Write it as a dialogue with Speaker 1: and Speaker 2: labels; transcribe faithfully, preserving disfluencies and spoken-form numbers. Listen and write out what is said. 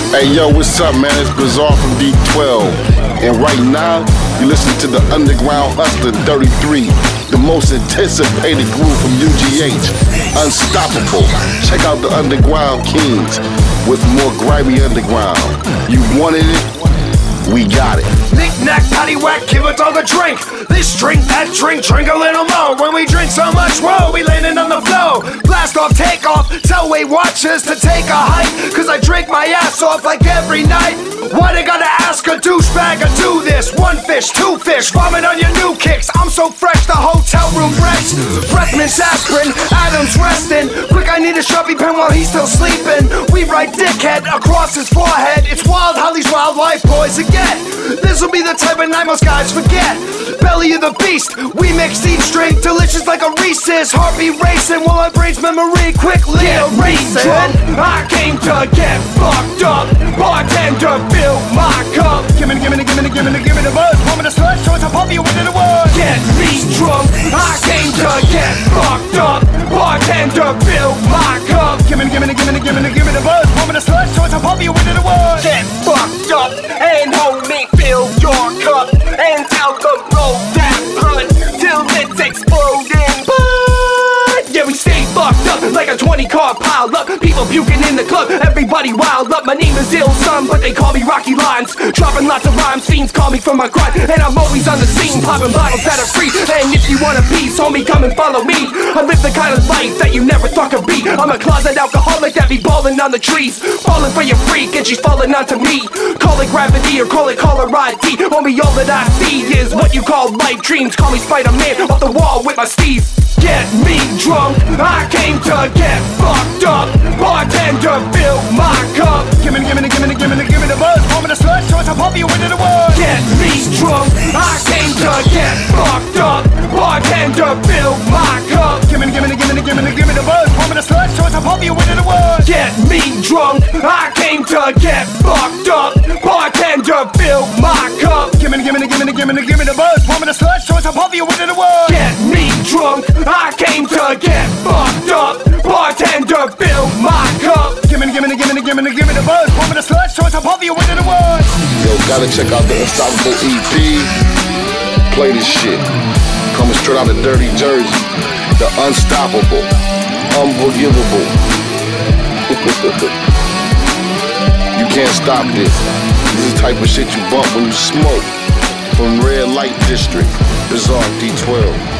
Speaker 1: Hey yo, what's up, man? It's Bizarre from D twelve. And right now, you listen to the Underground Hustler thirty-three, the most anticipated group from U G H. Unstoppable. Check out the Underground Kings with more grimy underground. You wanted it? We got it.
Speaker 2: Knick-knack, paddywhack, give a dog a drink. This drink, that drink, drink a little more. When we drink so much, whoa, we landing on the floor. Blast off, take off, tell Weight Watchers to take a hike. Cause I drink my ass off like every night. Why they gotta ask a douchebag to do this? One fish, two fish, vomit on your new kicks. I'm so fresh, the hotel room wrecks. Breathman's aspirin, Adam's resting. Quick, I need a Sharpie pen while he's still sleeping. We write dickhead across his forehead. It's wild how these wildlife boys again. This'll be the type of night most guys forget. Belly of the beast, we mix each drink, delicious like a Reese's. Heartbeat racing while my brain's memory quickly
Speaker 3: get
Speaker 2: erasing.
Speaker 3: I came to get fucked up. Bartender, fill my cup.
Speaker 2: Gimme, gimme, gimme, gimme, gimme the buzz. Woman a slut, choice, I'll pump you into the woods.
Speaker 3: Get me drunk. I came to get fucked up. Bartender, fill my cup.
Speaker 2: Gimme, gimme, gimme, gimme, gimme the buzz. Woman a slut, choice, I'll pump you into the woods.
Speaker 3: Get fucked up and homie, fill your cup and tell the roll that blunt till it's exploding. But yeah, we stay fucked up like a twenty car pile up. People puking in the club, everybody wild up. My name is Ill Son, but they call me Rocky Lines. Dropping lots of rhymes, fiends call me for my grind. And I'm always on the scene, popping bottles that are free. And if you want a piece, homie, come and follow me. I live the kind of life that you never thought could be. I'm a closet alcoholic that be balling on the trees. Falling for your freak and she's falling onto me. Call it gravity or call it caller I D. Homie, all that I see is what you call light dreams. Call me Spider-Man off the wall with my steeds. Get me drunk, I came to get fucked up. Bartender, fill my cup.
Speaker 2: Gimme, gimme, gimme, gimme, gimme the buzz. Woman a slut, choice, I'll pump you into the woods.
Speaker 3: Get me drunk, I came to get fucked up. Bartender, fill my cup.
Speaker 2: Gimme, gimme, gimme, gimme, gimme the buzz. Woman a slut, choice, I'll pump you into the woods.
Speaker 3: Get me drunk, I came to get fucked up. Bartender, fill my cup.
Speaker 2: Gimme, gimme, gimme, gimme, gimme the buzz. Woman a slut, choice, I'll pump you into the woods.
Speaker 3: Get me drunk, I came to get fucked up. Bartender, fill my cup.
Speaker 2: Gimme, gimme, gimme, gimme, gimme the buzz. Woman a slut, choice, I'll pump you into the woods.
Speaker 1: Yo, gotta check out the Unstoppable E P. Play this shit. Coming straight out of Dirty Jersey. The Unstoppable. Unforgivable. You can't stop this. This is the type of shit you bump when you smoke. From Red Light District. Bizarre D twelve.